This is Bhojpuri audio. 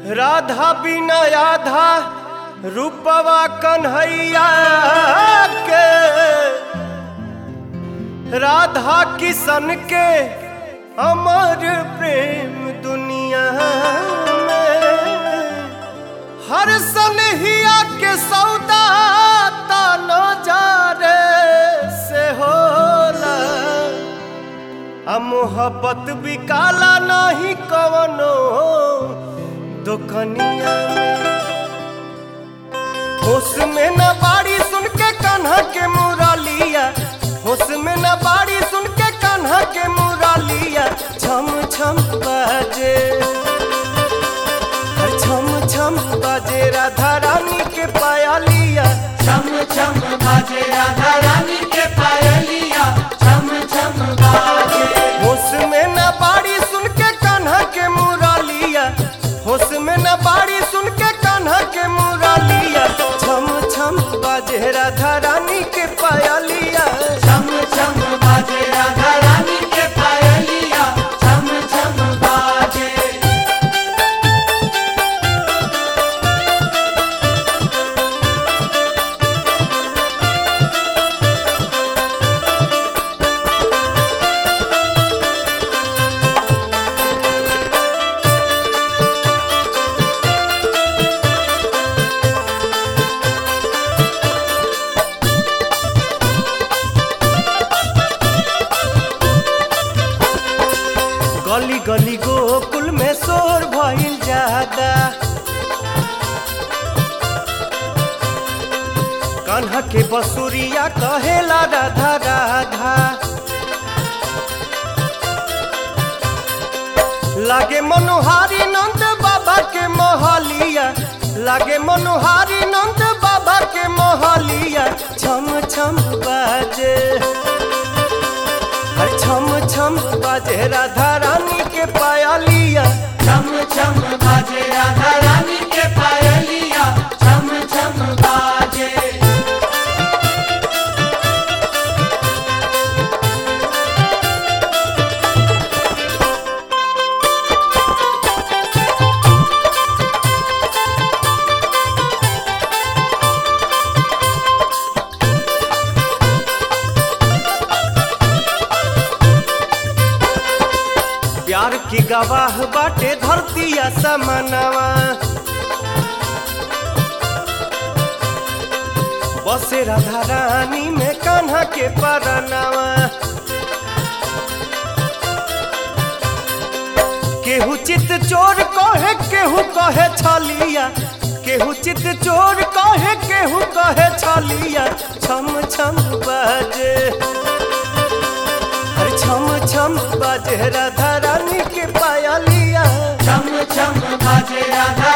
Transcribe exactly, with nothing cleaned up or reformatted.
राधा बिना आधा रूपवा कन्हैया के, राधा किशन के अमर प्रेम दुनिया में। हर सनहिया के सौदा ताना जारे से होला, आ मोहब्बत बिकाला नहीं कवनो दुकनिया में। होश में न बाड़ी सुन के कान्हा के मुरलिया, होश में न बाड़ी सुन के कान्हा के मुरलिया। छम छम बाजे छम छम बाजे राधा रानी के पायलिया, छम छम बाजे राधा रानी के पायलिया, छम छम बाजे। होश में न बाड़ी सुन के कान्हा के मुरलिया, होश में न बाड़ी सुन के कान्हा के मुरलिया। छम छम बाजे राधा रानी के पायलिया, छम छम बाजे राधा रानी के पायलिया, छम छम बाजे। गली गली गोकुल में शोर भइल ज्यादा, कान्हा के बसुरिया कहेला राधा राधा। लागे मनोहारी नंद बाबा के महलिया, लागे मनोहारी नंद बाबा के महलिया। छम छम बाजे छम छम बाजे राधा रानी के पायलिया, छम छम बाजे राधा रानी के पायलिया, छम छम बाजे। प्यार की गवाह बाटे धरतिया समनवा, बसे राधा रानी में कान्हा के परनवा। केहू चित चोर कहे केहू कहे छलिया, केहू चित चोर कहे केहू कहे छलिया। छम छम बाजे छम छम बाजे राधा रानी के पायलिया, छम छम बाजे राधा